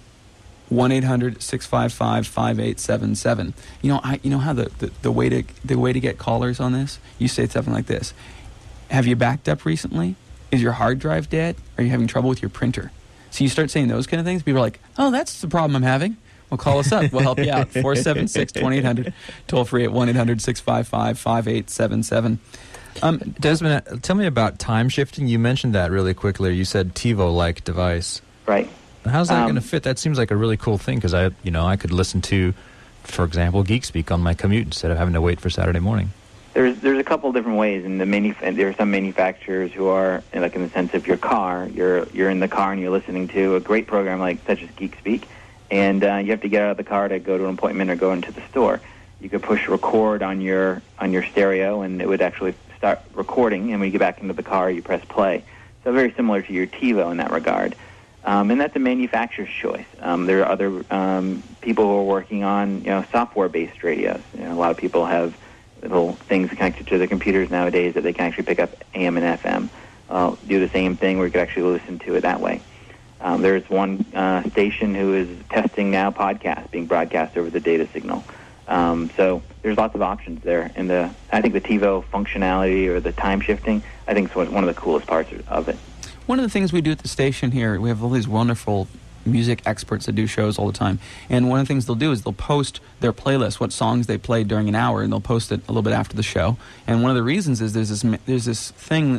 1-800-655-5877. You know how the way to get callers on this? You say something like this: have you backed up recently? Is your hard drive dead? Are you having trouble with your printer? So you start saying those kind of things. People are like, "Oh, that's the problem I'm having." Well, call us up. We'll help you out. 476-2800, toll free at 1-800-655-5877.
Desmond, tell me about time shifting. You mentioned that really quickly. You said TiVo-like device.
Right.
How's that going to fit? That seems like a really cool thing, because I could listen to, for example, Geek Speak on my commute instead of having to wait for Saturday morning.
There's a couple of different ways, and there are some manufacturers who are, like, in the sense of your car, you're in the car and you're listening to a great program such as Geek Speak, and you have to get out of the car to go to an appointment or go into the store. You could push record on your stereo, and it would actually start recording, and when you get back into the car, you press play. So very similar to your TiVo in that regard. And that's a manufacturer's choice. There are other people who are working on, software-based radios. A lot of people have little things connected to their computers nowadays that they can actually pick up AM and FM. Do the same thing where you could actually listen to it that way. There's one station who is testing now podcasts being broadcast over the data signal. So there's lots of options there. And I think the TiVo functionality or the time shifting, I think is one of the coolest parts of it.
One of the things we do at the station here, we have all these wonderful music experts that do shows all the time. And one of the things they'll do is they'll post their playlist, what songs they played during an hour, and they'll post it a little bit after the show. And one of the reasons is there's this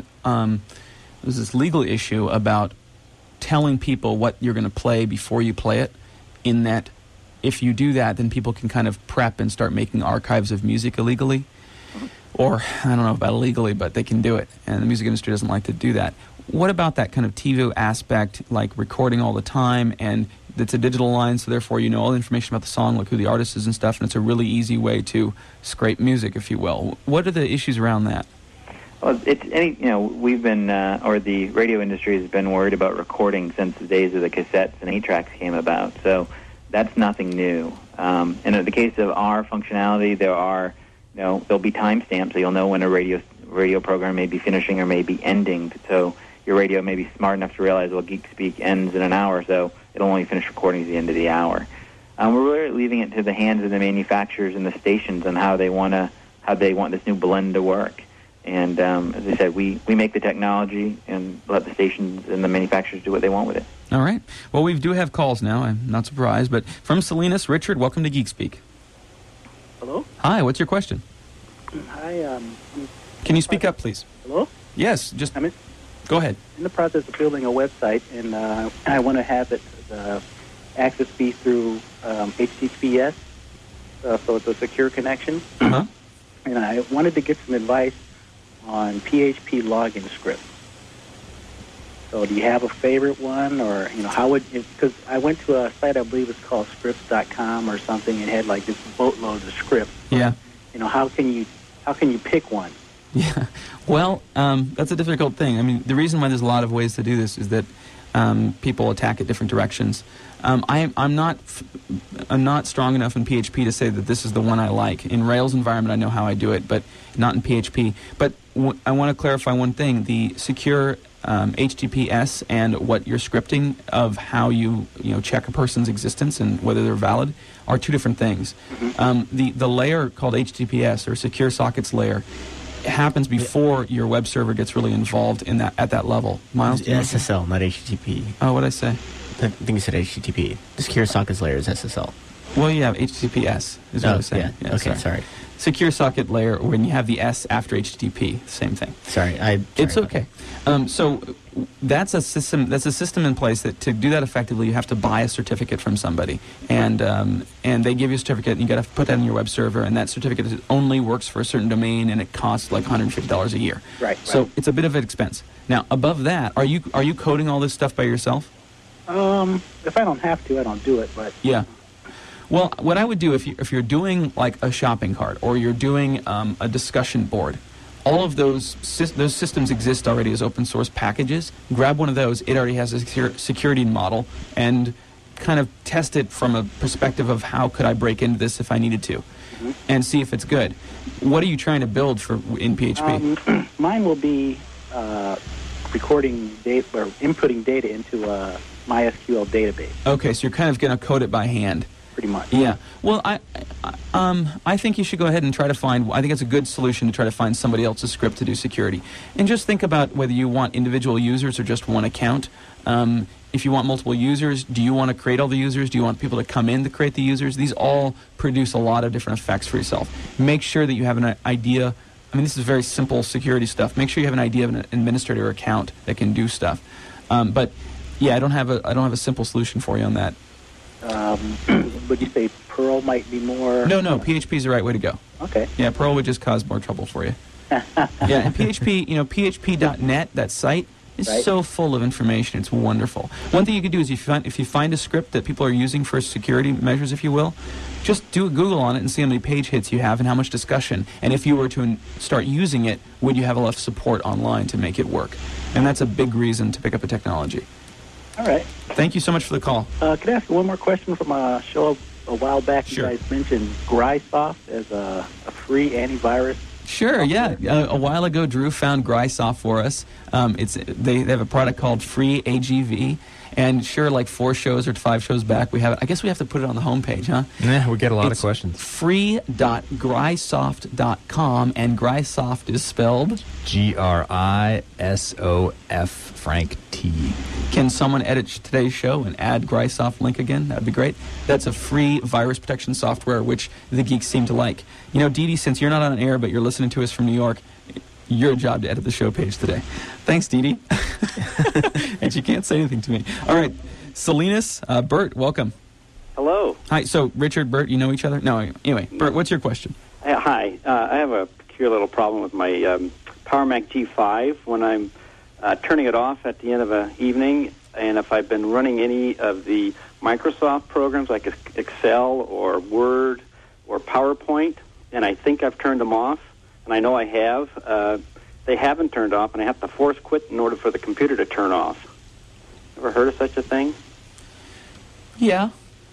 legal issue about telling people what you're going to play before you play it, in that if you do that, then people can kind of prep and start making archives of music illegally. Or, I don't know about illegally, but they can do it. And the music industry doesn't like to do that. What about that kind of TiVo aspect, like recording all the time, and it's a digital line, so therefore you know all the information about the song, like who the artist is and stuff, and it's a really easy way to scrape music, if you will. What are the issues around that?
Well, we've been, or the radio industry has been worried about recording since the days of the cassettes and 8-tracks came about, so that's nothing new. And in the case of our functionality, there are there'll be timestamps, so you'll know when a radio program may be finishing or may be ending. So your radio may be smart enough to realize, well, Geek Speak ends in an hour, so it'll only finish recording at the end of the hour. We're really leaving it to the hands of the manufacturers and the stations on how they want this new blend to work. And as I said, we make the technology and let the stations and the manufacturers do what they want with it.
All right. Well, we do have calls now. I'm not surprised. But from Salinas, Richard, welcome to Geek Speak.
Hello?
Hi, what's your question?
Hi,
Can you speak up, please?
hello?
Yes, just
I'm
go ahead.
in the process of building a website, and I want to have it access be through HTTPS, so it's a secure connection.
Uh-huh.
And I wanted to get some advice on PHP login script. So do you have a favorite one, or how would? Because I went to a site, I believe it's called scripts.com or something, and it had like this boatload of scripts.
Yeah.
How can you pick one?
Yeah. Well, that's a difficult thing. I mean, the reason why there's a lot of ways to do this is that people attack at different directions. I'm not strong enough in PHP to say that this is the one I like. In Rails environment, I know how I do it, but not in PHP. But I want to clarify one thing: the secure HTTPS and what you're scripting of how you check a person's existence and whether they're valid are two different things. The layer called HTTPS, or secure sockets layer, happens before your web server gets really involved in that at that level. Miles, do you want to-
SSL, not HTTP.
Oh, what'd I say?
I think you said HTTP. The secure sockets layer is SSL.
Well, you have HTTPS, is what I was saying.
Yeah. Okay, sorry.
Secure socket layer, when you have the S after HTTP, same thing.
Sorry.
It's okay. So that's a system. That's a system in place that to do that effectively, you have to buy a certificate from somebody, and they give you a certificate, and you got to put that in your web server, and that certificate only works for a certain domain, and it costs like $150 a year.
Right.
So it's a bit of an expense. Now, above that, are you coding all this stuff by yourself?
If I don't have to, I don't do it. But
Yeah. Well, what I would do if you're doing like a shopping cart or you're doing a discussion board, all of those systems exist already as open source packages. Grab one of those; it already has a security model, and kind of test it from a perspective of how could I break into this if I needed to, and see if it's good. What are you trying to build in PHP?
mine will be recording data or inputting data into a MySQL database,
Okay, so you're kind of going to code it by hand.
pretty much.
Yeah. Well, I think you should go ahead and try to find. I think it's a good solution to try to find somebody else's script to do security, and just think about whether you want individual users or just one account. If you want multiple users, do you want to create all the users? Do you want people to come in to create the users? These all produce a lot of different effects for yourself. Make sure that you have an idea. I mean, this is very simple security stuff. Make sure you have an idea of an administrator account that can do stuff. But yeah, I don't have a simple solution for you on that.
Would you say Perl might be more?
No, PHP is the right way to go.
Okay.
Yeah, Perl would just cause more trouble for you. Yeah, and PHP, PHP.net, that site, is
Right.
so full of information. It's wonderful. One thing you could do is if you find a script that people are using for security measures, if you will, just do a Google on it and see how many page hits you have and how much discussion. And if you were to start using it, would you have enough support online to make it work? And that's a big reason to pick up a technology.
All right.
Thank you so much for the call.
Could I ask you one more question from a show a while back?
Sure.
You guys mentioned Grysoft as a free antivirus.
Sure, yeah. A while ago, Drew found Grysoft for us. They have a product called Free AGV. And sure, like 4 shows or 5 shows back, we have it. I guess we have to put it on the homepage, huh?
Yeah, we get a lot
It's
of questions.
free.grysoft.com, and Grysoft is spelled.
Grisof, Frank T.
Can someone edit today's show and add Grysoft link again? That'd be great. That's a free virus protection software, which the geeks seem to like. You know, Dee Dee, since you're not on air, but you're listening to us from New York, your job to edit the show page today. Thanks, Dee Dee. And she can't say anything to me. All right, Salinas, Bert, welcome.
Hello.
Hi, so Richard, Bert, you know each other? No, anyway, Bert, what's your question?
Hi. I have a peculiar little problem with my Power Mac G5 when I'm turning it off at the end of an evening, and if I've been running any of the Microsoft programs like Excel or Word or PowerPoint, and I think I've turned them off, and I know I have, they haven't turned off, and I have to force quit in order for the computer to turn off. Ever heard of such a thing?
Yeah.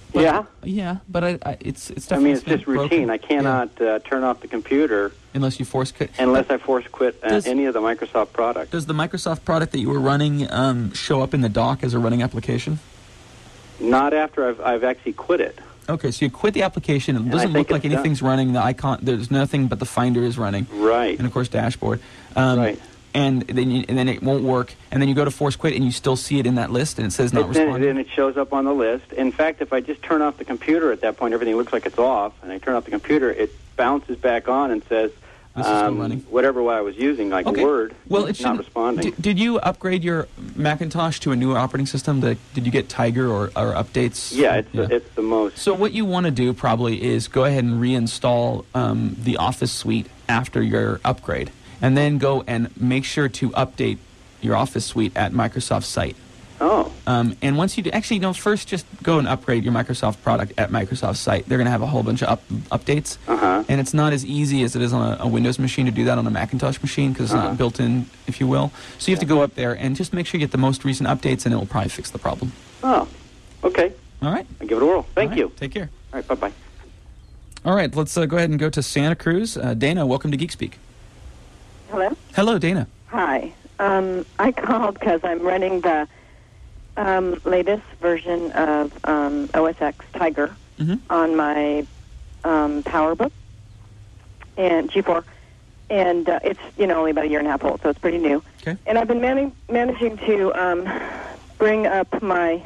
But,
Yeah?
Yeah, but it's
I
definitely
mean, it's just
broken.
routine. I cannot turn off the computer
Unless you force quit.
unless I force quit
Does-
any of the Microsoft products.
Does the Microsoft product that you were running show up in the dock as a running application?
Not after I've actually quit it.
Okay, so you quit the application. It
I
doesn't
think
look like
it's done.
anything's running. The icon, there's nothing but the Finder is running.
Right.
And of course, dashboard.
Right.
And then it won't work. And then you go to force quit, and you still see it in that list, and it says not responding.
Then it shows up on the list. In fact, if I just turn off the computer at that point, everything looks like it's off, and I turn off the computer, it bounces back on and says
This is still running.
whatever I was using, like
Okay.
Word,
Well, it
not
shouldn't-
responding.
Did you upgrade your Macintosh to a newer operating system? Did you get Tiger or updates?
Yeah, it's the most.
So what you want to do probably is go ahead and reinstall the Office suite after your upgrade, and then go and make sure to update your Office suite at Microsoft's site.
Oh,
And once you do, actually, first just go and upgrade your Microsoft product at Microsoft's site. They're going to have a whole bunch of updates.
Uh-huh.
And it's not as easy as it is on a Windows machine to do that on a Macintosh machine because it's not built in, if you will. So you have to go up there and just make sure you get the most recent updates, and it will probably fix the problem.
oh, okay.
All right?
I'll give it a whirl. Thank
All right,
you.
Take care.
All right, bye-bye.
All right, let's go ahead and go to Santa Cruz. Dana, welcome to Geek Speak.
Hello?
Hello, Dana.
Hi. I called because I'm running the latest version of OS X Tiger on my PowerBook and G4. And it's, only about a year and a half old, so it's pretty new.
Okay.
And I've been managing to bring up my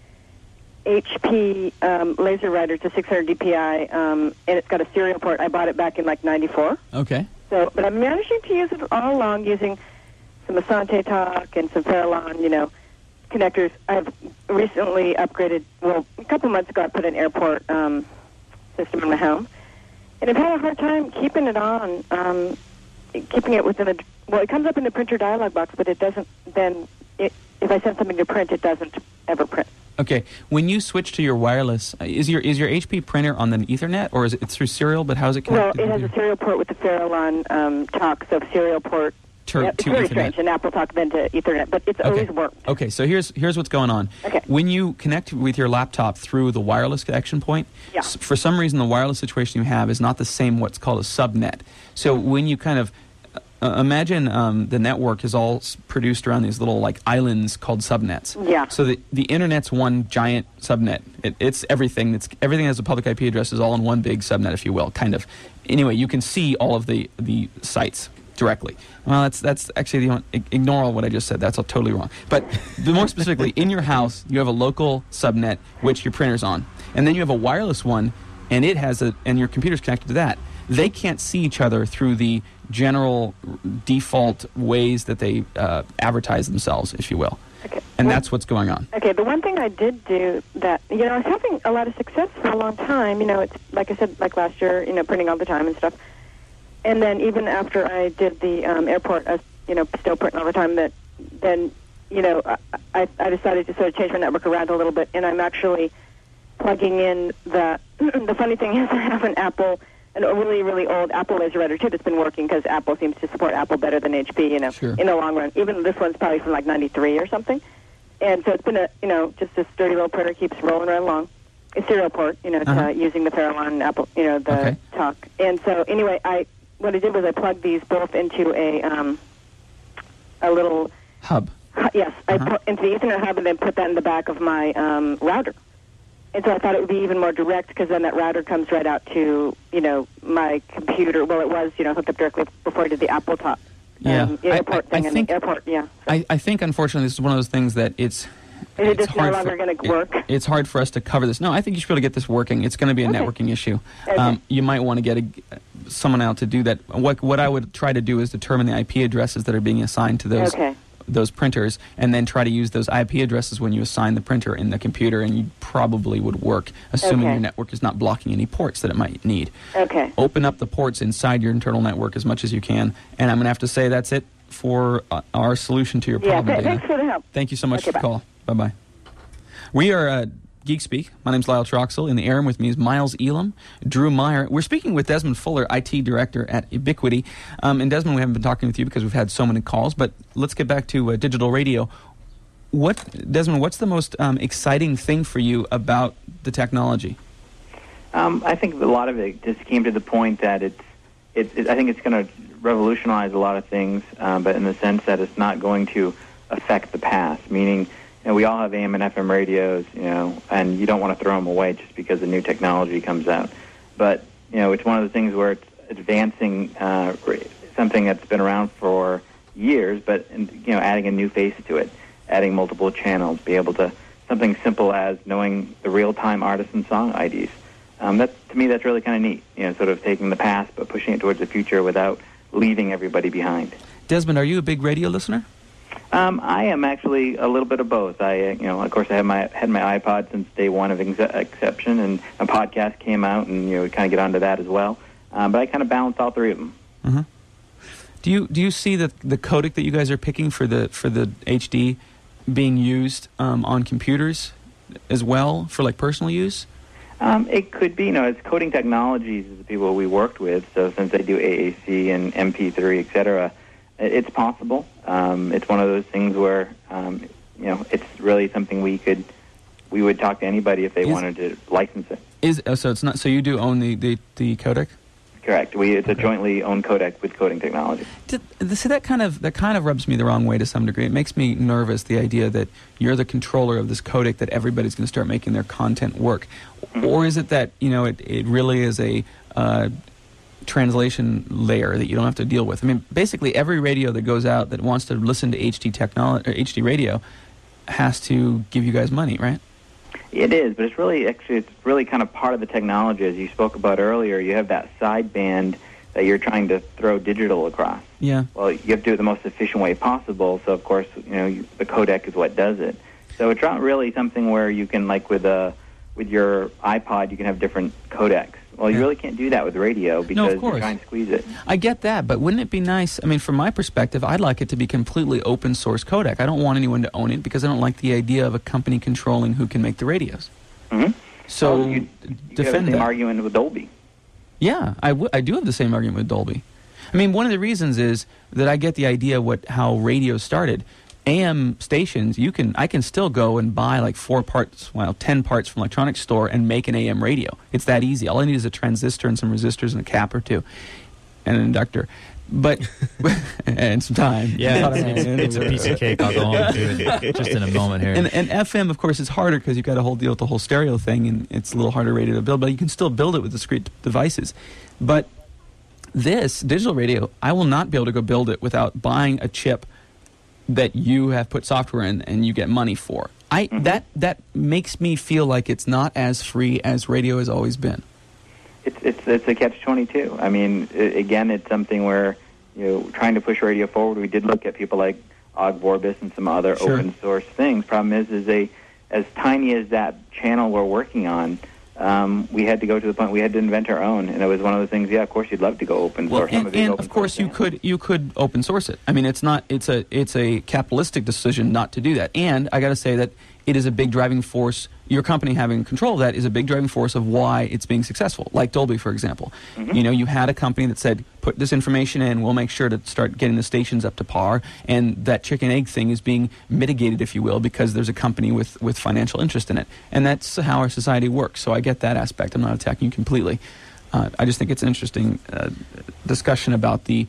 HP laser writer to 600 DPI, and it's got a serial port. I bought it back in, 94.
Okay.
So, but I'm managing to use it all along using some Asante Talk and some Farallon, connectors. I've recently upgraded, a couple months ago I put an airport system in my home. And I've had a hard time keeping it on, keeping it within it comes up in the printer dialog box, but it doesn't if I send something to print, it doesn't ever print.
Okay. When you switch to your wireless, is your HP printer on the Ethernet, or is it through serial? But how is it
Well,
connected?
it has a serial port with the Farallon Talk, so serial port.
To
It's very
Ethernet.
strange, an Apple Talk then to Ethernet, but it's always worked.
Okay, so here's what's going on.
Okay.
When you connect with your laptop through the wireless connection point,
Yeah.
For some reason the wireless situation you have is not the same what's called a subnet. So when you kind of imagine the network is all produced around these little islands called subnets.
Yeah.
So the internet's one giant subnet. It's everything. Everything has a public IP address is all in one big subnet, if you will, kind of. Anyway, you can see all of the sites directly. Well, that's actually ignore all what I just said. That's all totally wrong. But more specifically, in your house, you have a local subnet which your printer's on, and then you have a wireless one, and and your computer's connected to that. They can't see each other through the general default ways that they advertise themselves, if you will.
Okay.
And that's what's going on.
Okay, the one thing I did do that, I was having a lot of success for a long time. It's, like I said, like last year, printing all the time and stuff. And then even after I did the airport, I was, still printing all the time, then, I decided to sort of change my network around a little bit, and I'm actually plugging in the funny thing is I have a really, really old Apple laser writer, too, that's been working because Apple seems to support Apple better than HP,
Sure.
in the long run. Even this one's probably from 93 or something. And so it's been just this sturdy little printer keeps rolling right along. A serial port, using the Farallon Apple, the Talk. And so anyway, what I did was I plugged these both into a little
Hub.
Yes, I put into the Ethernet hub and then put that in the back of my router. And so I thought it would be even more direct because then that router comes right out to, my computer. Well, it was, hooked up directly before I did the Apple Talk.
Yeah.
Airport
I
thing
think,
and airport, yeah.
I think, unfortunately, this is one of those things that
Is it just no
hard
longer going to work?
It's hard for us to cover this. No, I think you should be able to get this working. It's going to be a
Okay.
networking issue.
Okay.
You might want to get someone out to do that. What I would try to do is determine the IP addresses that are being assigned to those printers, and then try to use those IP addresses when you assign the printer in the computer, and you probably would work, assuming
Okay.
your network is not blocking any ports that it might need.
Okay.
Open up the ports inside your internal network as much as you can, and I'm going to have to say that's it for our solution to your
Yeah,
problem, Dana.
thanks for the help.
Thank you so much
Okay,
for the
bye.
call. Bye-bye. We are Geek Speak. My name's Lyle Troxel. In the air with me is Miles Elam, Drew Meyer. We're speaking with Desmond Fuller, IT Director at Ubiquity. And Desmond, we haven't been talking with you because we've had so many calls, but let's get back to digital radio. Desmond, what's the most exciting thing for you about the technology?
I think a lot of it just came to the point that I think it's going to revolutionize a lot of things, but in the sense that it's not going to affect the past. Meaning, we all have AM and FM radios, and you don't want to throw them away just because the new technology comes out. But it's one of the things where it's advancing something that's been around for years, but adding a new face to it, adding multiple channels, be able to something simple as knowing the real-time artist and song IDs. To me, that's really kind of neat. Sort of taking the past but pushing it towards the future without leaving everybody behind.
Desmond, are you a big radio listener?
I am actually a little bit of both. Of course, I had my iPod since day one of Exception, and a podcast came out, and we kind of get onto that as well. But I kind of balance all three of them.
Mm-hmm. Do you see the codec that you guys are picking for the HD being used on computers as well for like personal use?
It could be. It's Coding Technologies is the people we worked with. So since they do AAC and MP3, etc., it's possible. It's one of those things where it's really something we would talk to anybody if they wanted to license it.
So it's not. So you do own the codec?
Correct. It's a jointly owned codec with Coding Technology.
See, that kind of rubs me the wrong way to some degree. It makes me nervous, the idea that you're the controller of this codec, that everybody's going to start making their content work. Mm-hmm. Or is it that it really is a translation layer that you don't have to deal with? I mean, basically every radio that goes out that wants to listen to HD technology or HD radio has to give you guys money, right?
It is, but it's really kind of part of the technology. As you spoke about earlier, you have that sideband that you're trying to throw digital across.
Yeah.
Well, you have to do it the most efficient way possible. So, of course, the codec is what does it. So it's not really something where you can, like with your iPod, you can have different codecs. Well, you really can't do that with radio because you're trying to squeeze it.
I get that, but wouldn't it be nice? I mean, from my perspective, I'd like it to be completely open source codec. I don't want anyone to own it because I don't like the idea of a company controlling who can make the radios.
Mm-hmm.
So
you
defend
have the same
that
argument with Dolby.
Yeah, I do have the same argument with Dolby. I mean, one of the reasons is that I get the idea how radio started. AM stations, I can still go and buy like 10 parts from electronics store and make an AM radio. It's that easy. All I need is a transistor and some resistors and a cap or two and an inductor. But and some time.
Yeah, it's a piece of cake. I'll go on to it just in a moment here.
And FM, of course, is harder because you've got to deal with the whole stereo thing, and it's a little harder radio to build, but you can still build it with discrete devices. But this digital radio, I will not be able to go build it without buying a chip that you have put software in and you get money for. That makes me feel like it's not as free as radio has always been.
It's a catch-22. I mean, again, it's something where trying to push radio forward. We did look at people like Og Vorbis and some other open source things. Problem is as tiny as that channel we're working on, we had to go to the point we had to invent our own, and it was one of the things. Yeah, of course, you'd love to go open source.
And of course, you could open source it. I mean, it's a capitalistic decision not to do that. And I got to say that it is a big driving force. Your company having control of that is a big driving force of why it's being successful. Like Dolby, for example. Mm-hmm. You had a company that said, put this information in, we'll make sure to start getting the stations up to par, and that chicken egg thing is being mitigated, if you will, because there's a company with financial interest in it. And that's how our society works. So I get that aspect. I'm not attacking you completely. I just think it's an interesting discussion about the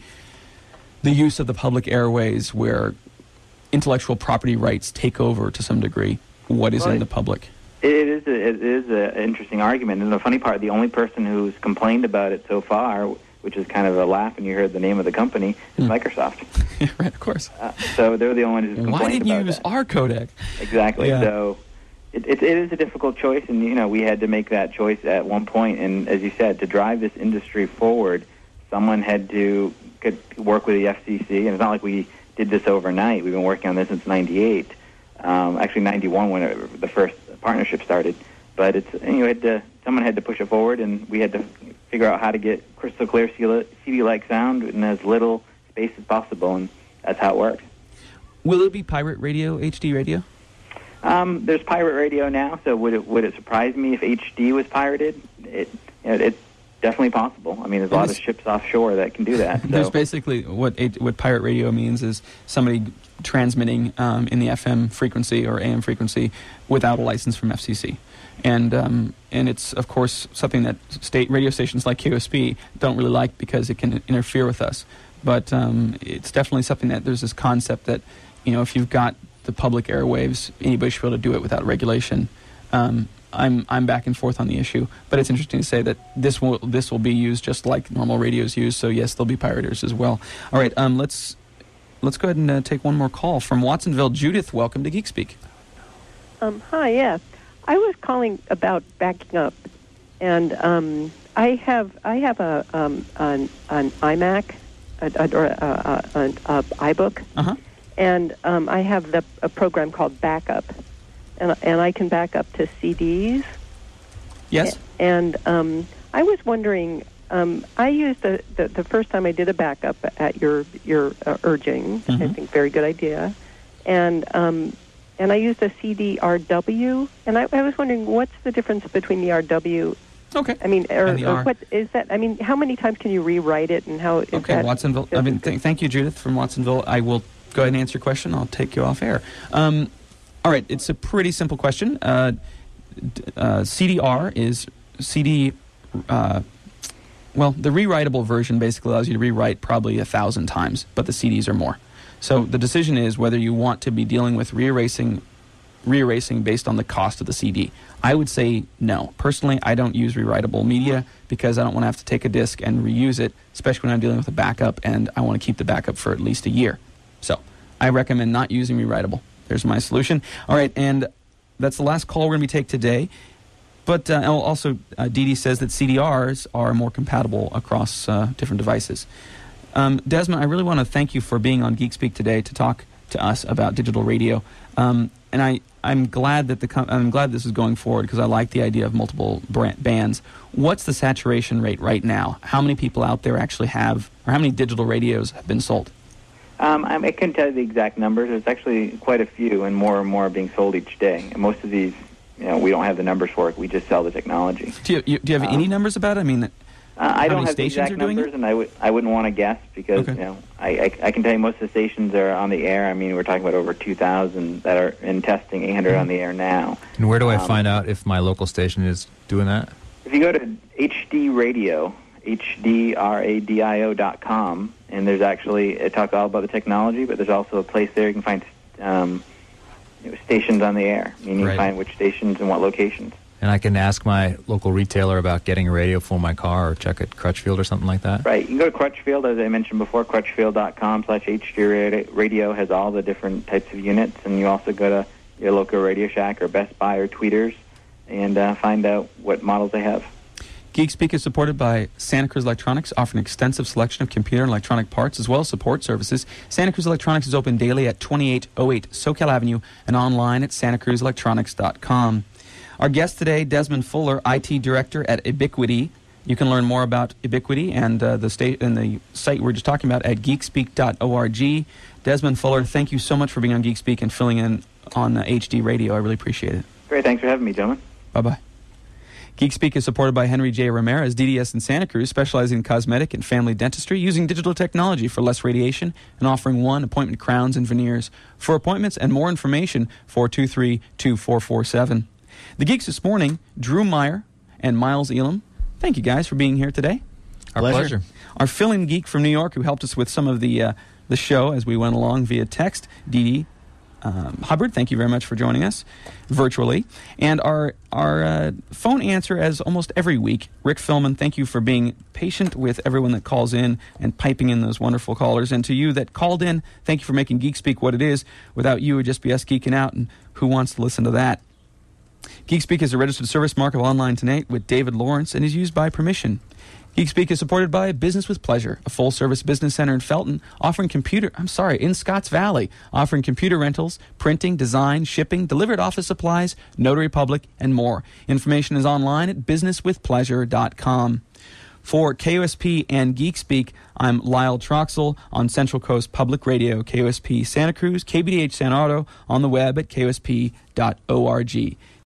use of the public airways where intellectual property rights take over to some degree what is in the public.
It is an interesting argument, and the funny part, the only person who's complained about it so far, which is kind of a laugh when you hear the name of the company, is Microsoft.
Yeah, right, of course.
So they're the only ones who's complained about
Why didn't you use
that.
our codec?
Exactly.
Yeah.
So it is a difficult choice, and we had to make that choice at one point. And as you said, to drive this industry forward, someone could work with the FCC, and it's not like we did this overnight. We've been working on this since '98. Actually 91 when the first partnership started, but someone had to push it forward, and we had to figure out how to get crystal clear CD-like sound in as little space as possible, and that's how it works.
Will it be pirate radio, HD radio?
There's pirate radio now, so would it surprise me if HD was pirated? It's definitely possible. I mean, there's a lot of ships offshore that can do that.
There's basically what pirate radio means is somebody transmitting in the FM frequency or AM frequency without a license from FCC. And it's, of course, something that state radio stations like KOSP don't really like because it can interfere with us. But it's definitely something that there's this concept that, if you've got the public airwaves, anybody should be able to do it without regulation. I'm back and forth on the issue, but it's interesting to say that this will be used just like normal radio is used. So yes, there'll be pirators as well. All right, let's go ahead and take one more call from Watsonville. Judith, welcome to Geek Speak.
Hi, yeah. I was calling about backing up, and I have an iMac or an iBook, and I have a program called Backup, and I can back up to CDs.
Yes.
And I was wondering, I used the first time I did a backup at your urging. I think very good idea, and I used a CD-RW, and I was wondering what's the difference between the RW.
Okay.
I mean, or
R.
what is that? I mean, how many times can you rewrite it, and how? Is
Okay,
that
Watsonville. I mean, thank you, Judith from Watsonville. I will go ahead and answer your question. I'll take you off air. All right, it's a pretty simple question. CDR is CD. Well, the rewritable version basically allows you to rewrite probably 1,000 times, but the CDs are more. So the decision is whether you want to be dealing with re-erasing based on the cost of the CD. I would say no. Personally, I don't use rewritable media because I don't want to have to take a disc and reuse it, especially when I'm dealing with a backup and I want to keep the backup for at least a year. So I recommend not using rewritable. There's my solution. All right, and that's the last call we're going to take today. But also, Dee Dee says that CDRs are more compatible across different devices. Desmond, I really want to thank you for being on Geek Speak today to talk to us about digital radio. And I'm glad that I'm glad this is going forward because I like the idea of multiple bands. What's the saturation rate right now? How many people out there actually have, or how many digital radios have been sold?
I couldn't tell you the exact numbers. There's actually quite a few, and more are being sold each day. And most of these, we don't have the numbers for it. We just sell the technology.
Do you have any numbers about it? I mean,
I don't
many
have the
stations
exact
are doing
numbers,
it?
and I wouldn't want to guess because I can tell you most of the stations are on the air. I mean, we're talking about over 2,000 that are in testing, 800 on the air now.
And where do I find out if my local station is doing that?
If you go to HD Radio, HDRadio.com, and there's actually, it talks all about the technology, but there's also a place there you can find stations on the air, meaning you can find which stations and what locations.
And I can ask my local retailer about getting a radio for my car or check at Crutchfield or something like that?
Right. You can go to Crutchfield, as I mentioned before. Crutchfield.com/HD Radio has all the different types of units, and you also go to your local Radio Shack or Best Buy or Tweeters and find out what models they have.
Geek Speak is supported by Santa Cruz Electronics, offering an extensive selection of computer and electronic parts as well as support services. Santa Cruz Electronics is open daily at 2808 SoCal Avenue and online at santacruzelectronics.com. Our guest today, Desmond Fuller, IT Director at Ubiquiti. You can learn more about Ubiquiti and the site we were just talking about at geekspeak.org. Desmond Fuller, thank you so much for being on Geek Speak and filling in on HD Radio. I really appreciate it.
Great. Thanks for having me, gentlemen.
Bye-bye. Geek Speak is supported by Henry J. Ramirez, DDS in Santa Cruz, specializing in cosmetic and family dentistry, using digital technology for less radiation and offering one-appointment crowns and veneers. For appointments and more information, 423-2447. The Geeks this morning, Drew Meyer and Miles Elam. Thank you guys for being here today.
Our pleasure.
Our fill-in geek from New York who helped us with some of the show as we went along via text, Dee Dee Hubbard, thank you very much for joining us virtually. And our phone answer, as almost every week, Rick Philman, thank you for being patient with everyone that calls in and piping in those wonderful callers. And to you that called in, thank you for making Geek Speak what it is. Without you, it would just be us geeking out, and who wants to listen to that? Geek Speak is a registered service mark of Online Tonight with David Lawrence and is used by permission. Geek Speak is supported by Business with Pleasure, a full-service business center in Felton, in Scotts Valley, offering computer rentals, printing, design, shipping, delivered office supplies, notary public, and more. Information is online at businesswithpleasure.com. For KOSP and Geek Speak, I'm Lyle Troxel on Central Coast Public Radio, KOSP Santa Cruz, KBDH San Otto, on the web at kosp.org.